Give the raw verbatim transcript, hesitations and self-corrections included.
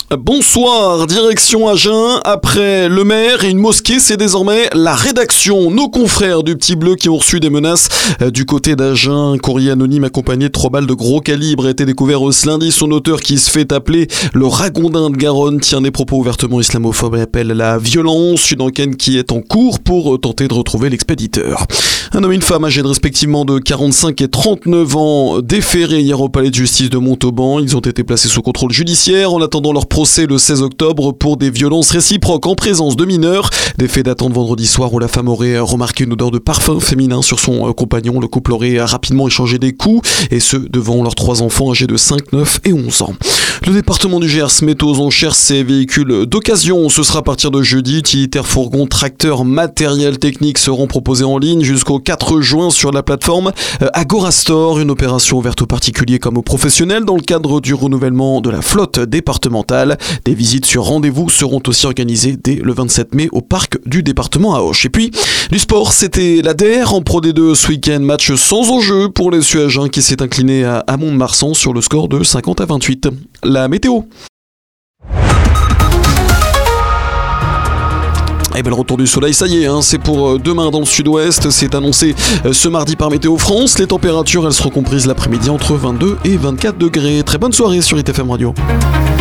Bonsoir, direction Agen. Après le maire et une mosquée, c'est désormais la rédaction. Nos confrères du Petit Bleu qui ont reçu des menaces du côté d'Agen. Un courrier anonyme accompagné de trois balles de gros calibre a été découvert ce lundi. Son auteur, qui se fait appeler le Ragondin de Garonne, tient des propos ouvertement islamophobes et appelle à la violence. Une enquête qui est en cours pour tenter de retrouver l'expéditeur. Un homme et une femme âgés de respectivement de quarante-cinq et trente-neuf ans déférés hier au palais de justice de Montauban. Ils ont été placés sous contrôle judiciaire en attendant leur procès le seize octobre pour des violences réciproques en présence de mineurs. Des faits datant de vendredi soir où la femme aurait remarqué une odeur de parfum féminin sur son compagnon. Le couple aurait rapidement échangé des coups, et ce devant leurs trois enfants âgés de cinq, neuf et onze ans. Le département du Gers met aux enchères ses véhicules d'occasion. Ce sera à partir de jeudi. Utilitaires, fourgons, tracteurs, matériel technique seront proposés en ligne jusqu'au quatre juin sur la plateforme Agorastore. Une opération ouverte aux particuliers comme aux professionnels dans le cadre du renouvellement de la flotte départementale. Des visites sur rendez-vous seront aussi organisées dès le vingt-sept mai au parc du département à Auch. Et puis, du sport, c'était l'A D R en Pro D deux ce week-end. Match sans enjeu pour les Suagen qui s'est incliné à Mont-de-Marsan sur le score de cinquante à vingt-huit. La météo. Et bien le retour du soleil, ça y est, hein, c'est pour demain dans le sud-ouest, c'est annoncé ce mardi par Météo France. Les températures, elles seront comprises l'après-midi entre vingt-deux et vingt-quatre degrés. Très bonne soirée sur I T F M Radio.